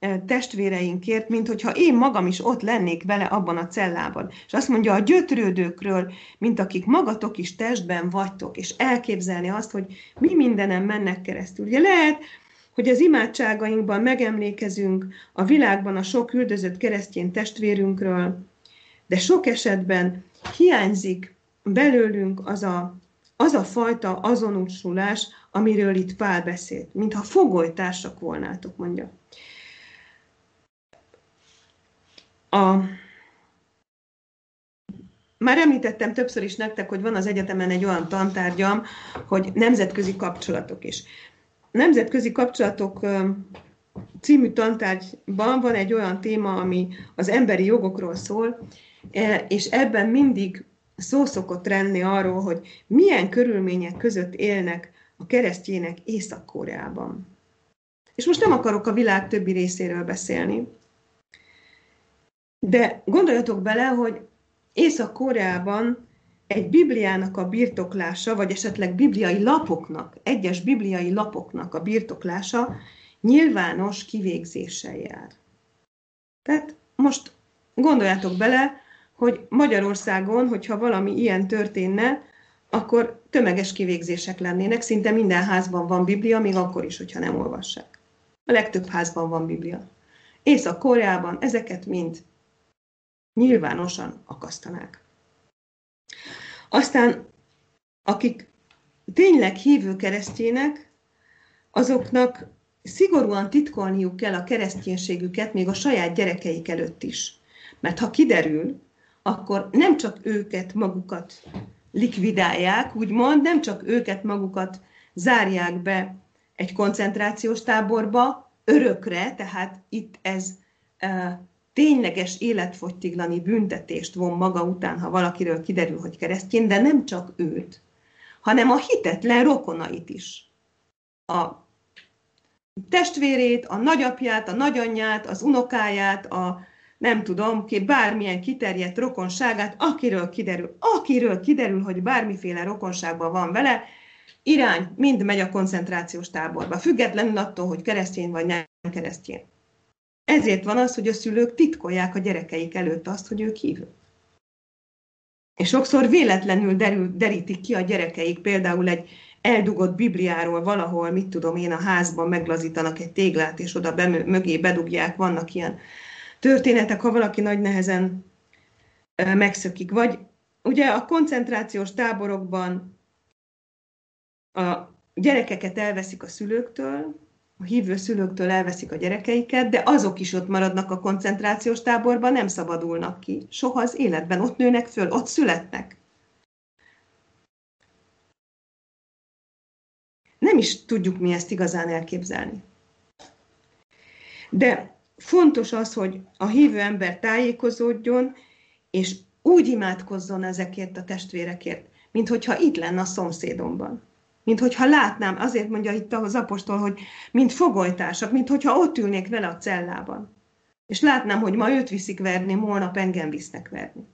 testvéreinkért, mint hogyha én magam is ott lennék vele abban a cellában. És azt mondja a gyötrődőkről, mint akik magatok is testben vagytok, és elképzelni azt, hogy mi mindenem mennek keresztül. Ugye lehet, hogy az imádságainkban megemlékezünk a világban a sok üldözött keresztény testvérünkről, de sok esetben hiányzik belőlünk az a, az a fajta azonosulás, amiről itt Pál beszélt, mintha fogolytársak volnátok, mondja. A... Már említettem többször is nektek, hogy van az egyetemen egy olyan tantárgyam, hogy nemzetközi kapcsolatok is. Nemzetközi kapcsolatok című tantárgyban van egy olyan téma, ami az emberi jogokról szól, és ebben mindig szó szokott lenni arról, hogy milyen körülmények között élnek a keresztjének Észak-Koreában. És most nem akarok a világ többi részéről beszélni, de gondoljatok bele, hogy Észak-Koreában egy Bibliának a birtoklása, vagy esetleg bibliai lapoknak, egyes bibliai lapoknak a birtoklása nyilvános kivégzéssel jár. Tehát most gondoljátok bele, hogy Magyarországon, hogyha valami ilyen történne, akkor tömeges kivégzések lennének, szinte minden házban van Biblia, még akkor is, hogyha nem olvassák. A legtöbb házban van Biblia. Észak-Koreában ezeket mind nyilvánosan akasztanák. Aztán, akik tényleg hívő keresztjének, azoknak szigorúan titkolniuk kell a kereszténységüket még a saját gyerekeik előtt is. Mert ha kiderül, akkor nem csak őket magukat likvidálják, úgymond, nem csak őket magukat zárják be egy koncentrációs táborba örökre, tehát itt ez e, tényleges életfogytiglani büntetést von maga után, ha valakiről kiderül, hogy keresztény, de nem csak őt, hanem a hitetlen rokonait is. A testvérét, a nagyapját, a nagyanyját, az unokáját, a nem tudom, ki bármilyen kiterjedt rokonságát, akiről kiderül, akiről kiderül, hogy bármiféle rokonságban van vele, irány mind megy a koncentrációs táborba, függetlenül attól, hogy keresztény vagy nem keresztény. Ezért van az, hogy a szülők titkolják a gyerekeik előtt azt, hogy ők hívők. És sokszor véletlenül derül, derítik ki a gyerekeik például egy eldugott Bibliáról valahol, mit tudom én, a házban meglazítanak egy téglát, és oda be, mögé bedugják, vannak ilyen történetek, ha valaki nagy nehezen megszökik. Vagy ugye a koncentrációs táborokban a gyerekeket elveszik a szülőktől, a hívő szülőktől elveszik a gyerekeiket, de azok is ott maradnak a koncentrációs táborban, nem szabadulnak ki. Soha az életben ott nőnek föl, ott születnek. Nem is tudjuk mi ezt igazán elképzelni. De fontos az, hogy a hívő ember tájékozódjon, és úgy imádkozzon ezekért a testvérekért, mint hogyha itt lenne a szomszédomban. Mint hogyha látnám, azért mondja itt az apostol, hogy mint fogolytársak, mint hogyha ott ülnék vele a cellában. És látnám, hogy ma őt viszik verni, holnap engem visznek verni.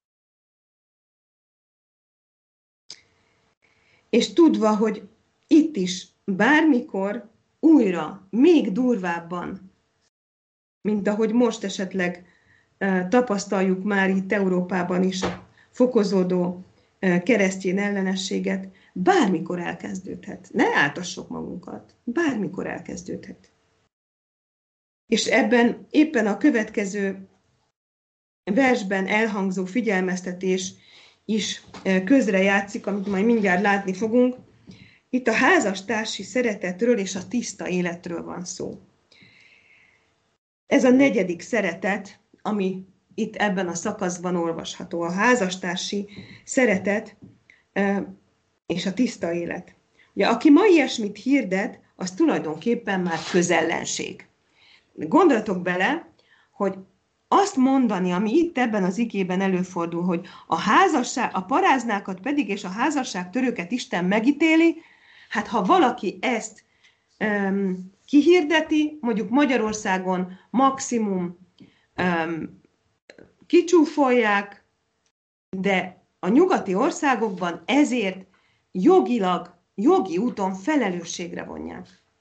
És tudva, hogy itt is bármikor újra, még durvábban, mint ahogy most esetleg uh, tapasztaljuk már itt Európában is a fokozódó uh, keresztény ellenességet, bármikor elkezdődhet. Ne áltassuk magunkat. Bármikor elkezdődhet. És ebben éppen a következő versben elhangzó figyelmeztetés is uh, közrejátszik, amit majd mindjárt látni fogunk. Itt a házastársi szeretetről és a tiszta életről van szó. Ez a negyedik szeretet, ami itt ebben a szakaszban olvasható. A házastársi szeretet és a tiszta élet. Ugye, aki ma ilyesmit hirdet, az tulajdonképpen már közellenség. Gondoljatok bele, hogy azt mondani, ami itt ebben az igében előfordul, hogy a, házasság, a paráznákat pedig és a házasságtörőket Isten megítéli, hát ha valaki ezt um, kihirdeti, mondjuk Magyarországon maximum um, kicsúfolják, de a nyugati országokban ezért jogilag, jogi úton felelősségre vonják.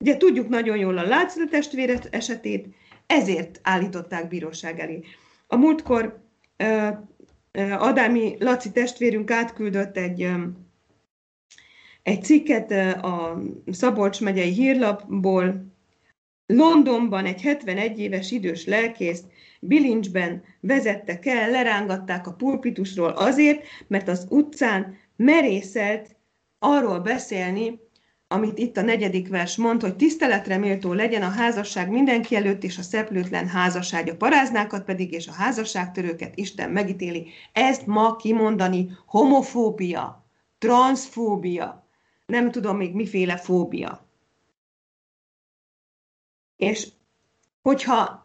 Ugye tudjuk nagyon jól a László testvér esetét, ezért állították bíróság elé. A múltkor Adámi Laci testvérünk átküldött egy, egy cikket a Szabolcs megyei hírlapból. Londonban egy hetvenegy éves idős lelkészt bilincsben vezettek el, lerángatták a pulpitusról azért, mert az utcán merészelt arról beszélni, amit itt a negyedik vers mond, hogy tiszteletre méltó legyen a házasság mindenki előtt, és a szeplőtlen házasság, a paráznákat pedig, és a házasságtörőket Isten megítéli. Ezt ma kimondani homofóbia, transzfóbia, nem tudom még miféle fóbia. És hogyha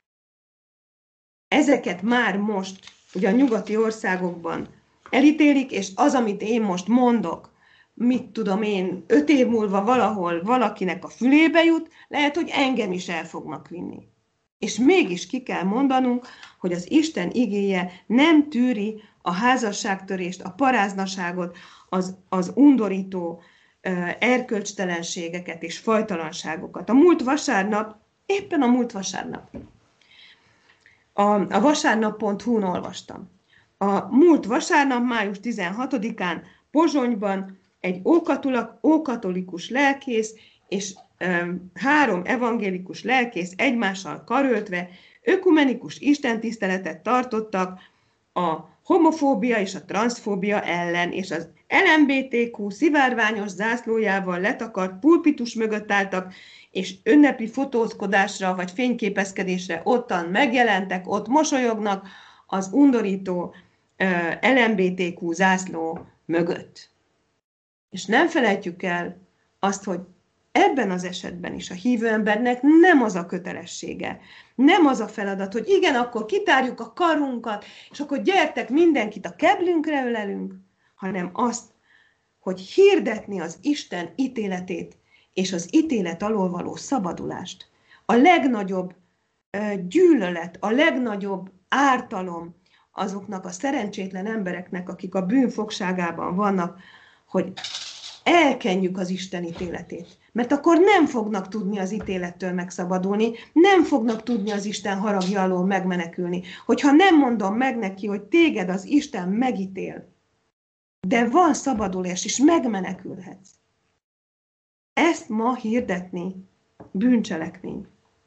ezeket már most, ugye a nyugati országokban elítélik, és az, amit én most mondok, mit tudom én, öt év múlva valahol valakinek a fülébe jut, lehet, hogy engem is el fognak vinni. És mégis ki kell mondanunk, hogy az Isten igéje nem tűri a házasságtörést, a paráznaságot, az, az undorító erkölcstelenségeket és fajtalanságokat. A múlt vasárnap, éppen a múlt vasárnap, a, a vasárnap pont hu-n olvastam. A múlt vasárnap, május tizenhatodikán Pozsonyban egy ókatolikus lelkész és um, három evangélikus lelkész egymással karöltve ökumenikus istentiszteletet tartottak a homofóbia és a transzfóbia ellen, és az el em bé té kú szivárványos zászlójával letakart pulpitus mögött álltak, és ünnepi fotózkodásra vagy fényképezkedésre ottan megjelentek, ott mosolyognak az undorító uh, el em bé té kú zászló mögött. És nem felejtjük el azt, hogy ebben az esetben is a hívő embernek nem az a kötelessége, nem az a feladat, hogy igen, akkor kitárjuk a karunkat, és akkor gyertek, mindenkit a keblünkre ölelünk, hanem azt, hogy hirdetni az Isten ítéletét és az ítélet alól való szabadulást. A legnagyobb gyűlölet, a legnagyobb ártalom azoknak a szerencsétlen embereknek, akik a bűn fogságában vannak, hogy elkenjük az Isten ítéletét. Mert akkor nem fognak tudni az ítélettől megszabadulni, nem fognak tudni az Isten haragja alól megmenekülni. Hogyha nem mondom meg neki, hogy téged az Isten megítél, de van szabadulás, és megmenekülhetsz. Ezt ma hirdetni bűncselekmény.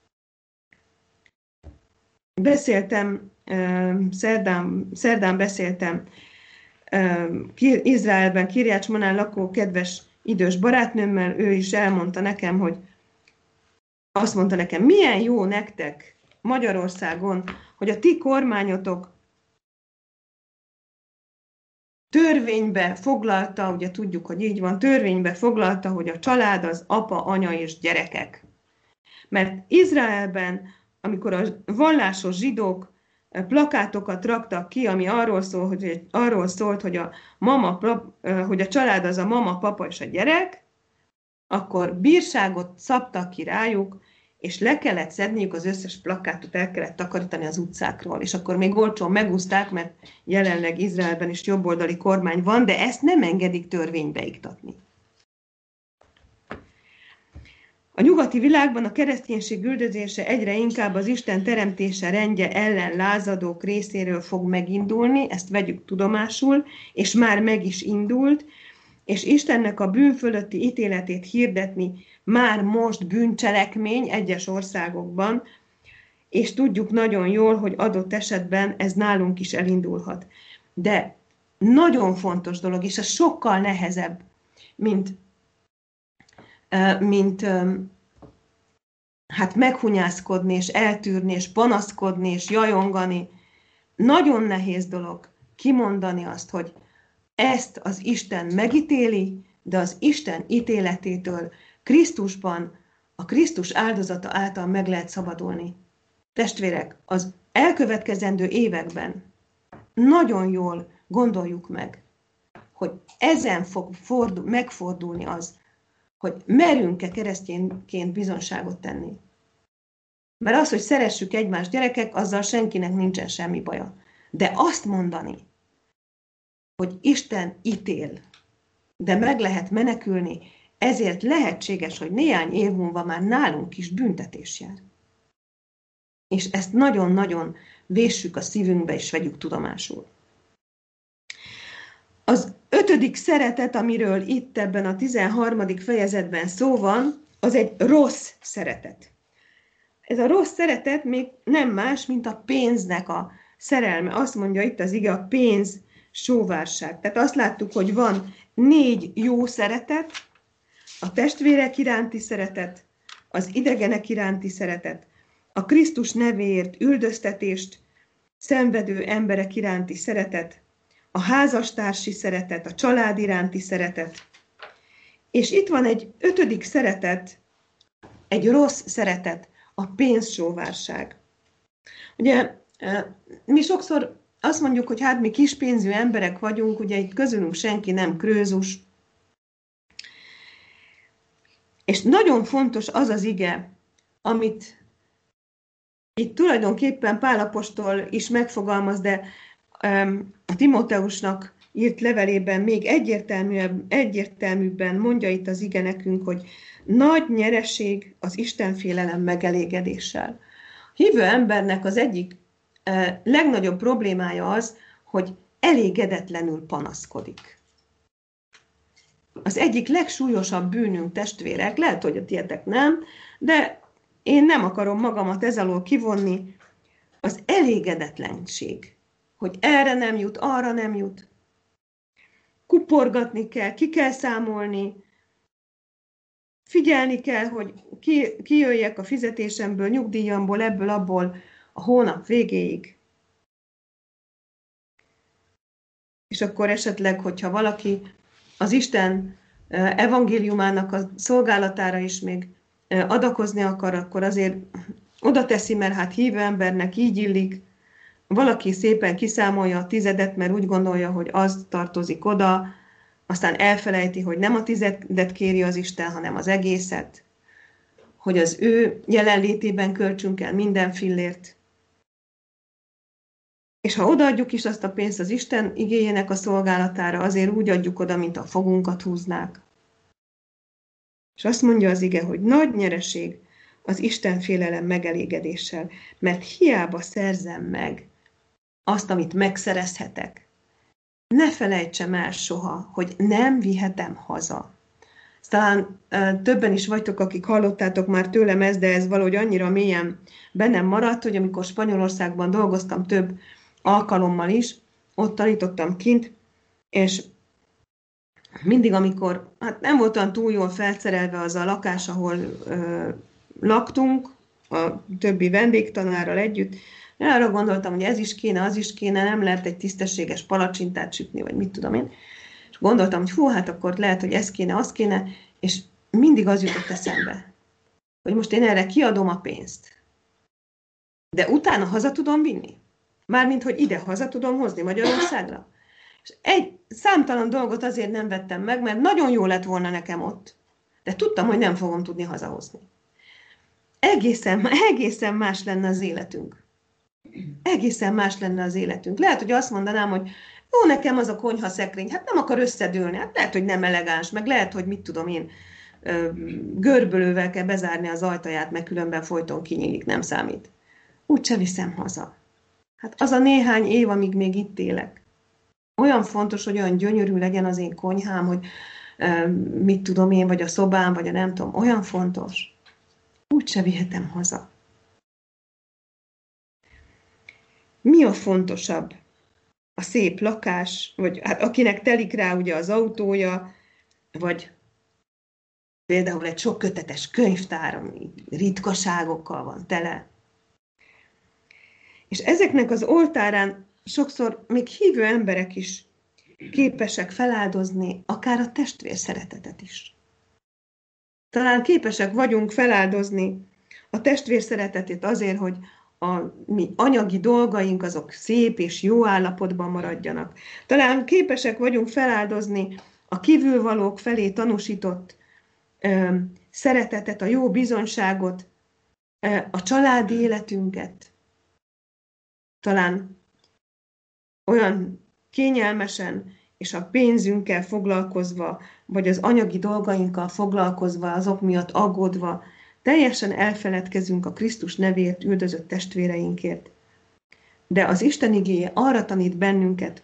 Beszéltem, szerdán, szerdán beszéltem Izraelben, Kirjács-Manán lakó kedves idős barátnőmmel, ő is elmondta nekem, hogy azt mondta nekem, milyen jó nektek Magyarországon, hogy a ti kormányotok törvénybe foglalta, ugye tudjuk, hogy így van, törvénybe foglalta, hogy a család az apa, anya és gyerekek. Mert Izraelben, amikor a vallásos zsidók plakátokat raktak ki, ami arról, szól, hogy, arról szólt, hogy a, mama, hogy a család az a mama, papa és a gyerek, akkor bírságot szabtak ki rájuk, és le kellett szedniük az összes plakátot, el kellett takarítani az utcákról, és akkor még olcsón megúszták, mert jelenleg Izraelben is jobboldali kormány van, de ezt nem engedik törvénybe iktatni. A nyugati világban a kereszténység üldözése egyre inkább az Isten teremtése rendje ellen lázadók részéről fog megindulni, ezt vegyük tudomásul, és már meg is indult, és Istennek a bűn fölötti ítéletét hirdetni már most bűncselekmény egyes országokban, és tudjuk nagyon jól, hogy adott esetben ez nálunk is elindulhat. De nagyon fontos dolog, és ez sokkal nehezebb, mint, mint hát meghunyászkodni, és eltűrni, és panaszkodni, és jajongani. Nagyon nehéz dolog kimondani azt, hogy ezt az Isten megítéli, de az Isten ítéletétől Krisztusban, a Krisztus áldozata által meg lehet szabadulni. Testvérek, az elkövetkezendő években nagyon jól gondoljuk meg, hogy ezen fog fordul, megfordulni az, hogy merünk-e keresztényként bizonságot tenni. Mert az, hogy szeressük egymást gyerekek, azzal senkinek nincsen semmi baja. De azt mondani, hogy Isten ítél, de meg lehet menekülni, ezért lehetséges, hogy néhány év múlva már nálunk is büntetés jár. És ezt nagyon-nagyon véssük a szívünkbe, és vegyük tudomásul. Az ötödik szeretet, amiről itt ebben a tizenharmadik fejezetben szó van, az egy rossz szeretet. Ez a rossz szeretet még nem más, mint a pénznek a szerelme. Azt mondja itt az ige, a pénz sóvárság. Tehát azt láttuk, hogy van négy jó szeretet, a testvérek iránti szeretet, az idegenek iránti szeretet, a Krisztus nevéért üldöztetést szenvedő emberek iránti szeretet, a házastársi szeretet, a család iránti szeretet. És itt van egy ötödik szeretet, egy rossz szeretet, a pénzsóvárság. Ugye mi sokszor azt mondjuk, hogy hát mi kispénzű emberek vagyunk, ugye itt közülünk senki nem krőzus. És nagyon fontos az az ige, amit itt tulajdonképpen Pál apostol is megfogalmaz, de a Timóteusnak írt levelében még egyértelműbb, egyértelműbben mondja itt az ige nekünk, hogy nagy nyereség az istenfélelem megelégedéssel. A hívő embernek az egyik eh, legnagyobb problémája az, hogy elégedetlenül panaszkodik. Az egyik legsúlyosabb bűnünk, testvérek, lehet, hogy a tietek nem, de én nem akarom magamat ez alól kivonni, az elégedetlenség. Hogy erre nem jut, arra nem jut. Kuporgatni kell, ki kell számolni, figyelni kell, hogy ki, kijöjjek a fizetésemből, nyugdíjamból, ebből, abból a hónap végéig. És akkor esetleg, hogyha valaki az Isten evangéliumának a szolgálatára is még adakozni akar, akkor azért oda teszi, mert hát hívő embernek így illik. Valaki szépen kiszámolja a tizedet, mert úgy gondolja, hogy az tartozik oda, aztán elfelejti, hogy nem a tizedet kéri az Isten, hanem az egészet, hogy az ő jelenlétében költsünk el minden fillért. És ha odaadjuk is azt a pénzt az Isten igéjének a szolgálatára, azért úgy adjuk oda, mint a fogunkat húznák. És azt mondja az ige, hogy nagy nyereség az Isten félelem megelégedéssel, mert hiába szerzem meg azt, amit megszerezhetek. Ne felejtsem el soha, hogy nem vihetem haza. Talán e, többen is vagytok, akik hallottátok már tőlem ezt, de ez valahogy annyira mélyen bennem maradt, hogy amikor Spanyolországban dolgoztam több alkalommal is, ott tanítottam kint, és mindig, amikor, hát nem volt olyan túl jól felszerelve az a lakás, ahol ö, laktunk, a többi vendégtanárral együtt, én arra gondoltam, hogy ez is kéne, az is kéne, nem lehet egy tisztességes palacsintát sütni, vagy mit tudom én. És gondoltam, hogy hú, hát akkor lehet, hogy ez kéne, az kéne, és mindig az jutott eszembe, hogy most én erre kiadom a pénzt. De utána haza tudom vinni. Mármint, hogy ide haza tudom hozni Magyarországra. És egy számtalan dolgot azért nem vettem meg, mert nagyon jó lett volna nekem ott. De tudtam, hogy nem fogom tudni hazahozni. Egészen, egészen más lenne az életünk. Egészen más lenne az életünk. Lehet, hogy azt mondanám, hogy jó, nekem az a konyhaszekrény, hát nem akar összedőlni, hát lehet, hogy nem elegáns, meg lehet, hogy mit tudom én, görbölővel kell bezárni az ajtaját, meg különben folyton kinyílik, nem számít. Úgyse viszem haza. Hát az a néhány év, amíg még itt élek. Olyan fontos, hogy olyan gyönyörű legyen az én konyhám, hogy mit tudom én, vagy a szobám, vagy a nem tudom, olyan fontos. Úgyse vihetem haza. Mi a fontosabb? A szép lakás, vagy hát akinek telik rá ugye az autója, vagy például egy sok kötetes könyvtár, ami ritkaságokkal van tele. És ezeknek az oltárán sokszor még hívő emberek is képesek feláldozni akár a testvér szeretetet is. Talán képesek vagyunk feláldozni a testvér szeretetét azért, hogy a mi anyagi dolgaink azok szép és jó állapotban maradjanak. Talán képesek vagyunk feláldozni a kívülvalók felé tanúsított ö, szeretetet, a jó bizonyságot, ö, a családi életünket. Talán olyan kényelmesen és a pénzünkkel foglalkozva, vagy az anyagi dolgainkkal foglalkozva, azok miatt aggódva, teljesen elfeledkezünk a Krisztus nevéért üldözött testvéreinkért. De az Isten igéje arra tanít bennünket,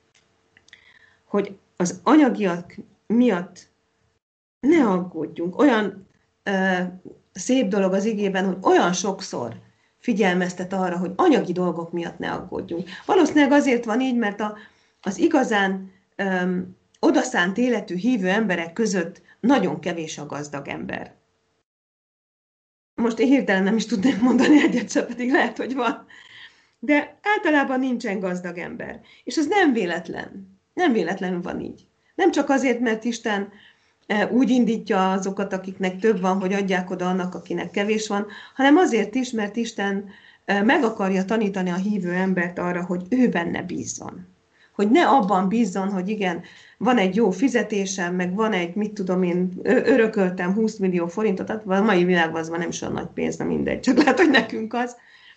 hogy az anyagiak miatt ne aggódjunk. Olyan ö, szép dolog az igében, hogy olyan sokszor figyelmeztet arra, hogy anyagi dolgok miatt ne aggódjunk. Valószínűleg azért van így, mert a, az igazán ö, odaszánt életű hívő emberek között nagyon kevés a gazdag ember. Most én hirtelen nem is tudnék mondani egyet se, pedig lehet, hogy van. De általában nincsen gazdag ember. És az nem véletlen. Nem véletlenül van így. Nem csak azért, mert Isten úgy indítja azokat, akiknek több van, hogy adják oda annak, akinek kevés van, hanem azért is, mert Isten meg akarja tanítani a hívő embert arra, hogy ő benne bízzon. Hogy ne abban bízzon, hogy igen, van egy jó fizetésem, meg van egy, mit tudom én, örököltem húsz millió forintot, tehát a mai világban az már nem is olyan nagy pénz, na mindegy, csak lehet, hogy nekünk az.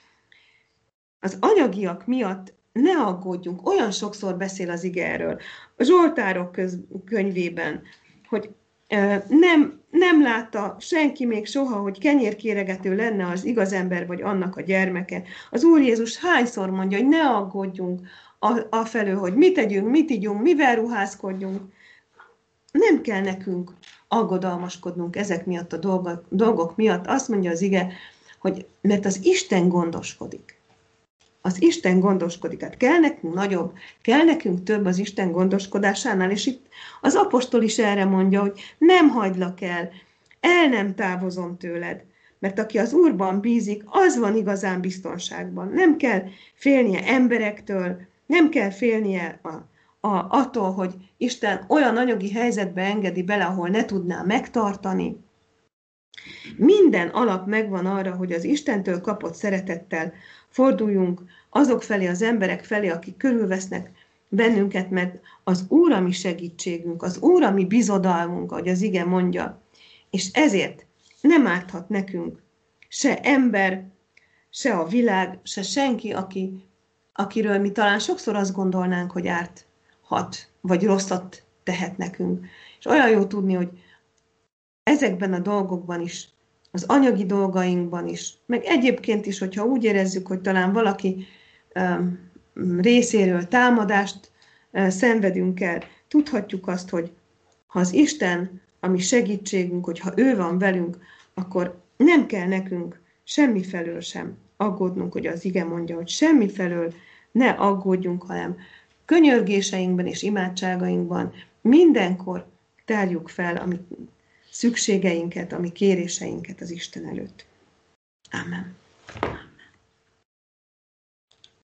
Az anyagiak miatt ne aggódjunk, olyan sokszor beszél az ige erről. A Zsoltárok köz, könyvében, hogy e, nem, nem látta senki még soha, hogy kenyérkéregető lenne az igaz ember, vagy annak a gyermeke. Az Úr Jézus hányszor mondja, hogy ne aggódjunk afelől, hogy mit tegyünk, mit ígyunk, mivel ruházkodjunk. Nem kell nekünk aggodalmaskodnunk ezek miatt a dolgok, dolgok miatt. Azt mondja az ige, hogy mert az Isten gondoskodik. Az Isten gondoskodik. Hát kell nekünk nagyobb, kell nekünk több az Isten gondoskodásánál, és itt az apostol is erre mondja, hogy nem hagylak el, el nem távozom tőled, mert aki az Úrban bízik, az van igazán biztonságban. Nem kell félnie emberektől, nem kell félnie a, a, attól, hogy Isten olyan anyagi helyzetbe engedi bele, ahol ne tudná megtartani. Minden alap megvan arra, hogy az Istentől kapott szeretettel forduljunk azok felé, az emberek felé, akik körülvesznek bennünket, mert az Úr a mi segítségünk, az Úr a mi bizodalmunk, ahogy az ige mondja. És ezért nem árthat nekünk se ember, se a világ, se senki, aki, akiről mi talán sokszor azt gondolnánk, hogy árthat, vagy rosszat tehet nekünk. És olyan jó tudni, hogy ezekben a dolgokban is, az anyagi dolgainkban is, meg egyébként is, hogyha úgy érezzük, hogy talán valaki um, részéről támadást uh, szenvedünk el, tudhatjuk azt, hogy ha az Isten, a mi segítségünk, hogyha ő van velünk, akkor nem kell nekünk semmi felől sem aggódnunk, hogy az ige mondja, hogy semmi felől ne aggódjunk, hanem könyörgéseinkben és imádságainkban mindenkor tárjuk fel, amit szükségeinket, a mi kéréseinket az Isten előtt. Ámen.